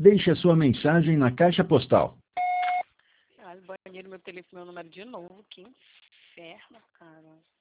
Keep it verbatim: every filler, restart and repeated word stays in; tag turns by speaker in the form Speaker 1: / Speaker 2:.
Speaker 1: deixe a sua mensagem na caixa postal.
Speaker 2: Ah, baniram meu telefone, meu número de novo. Que inferno, cara.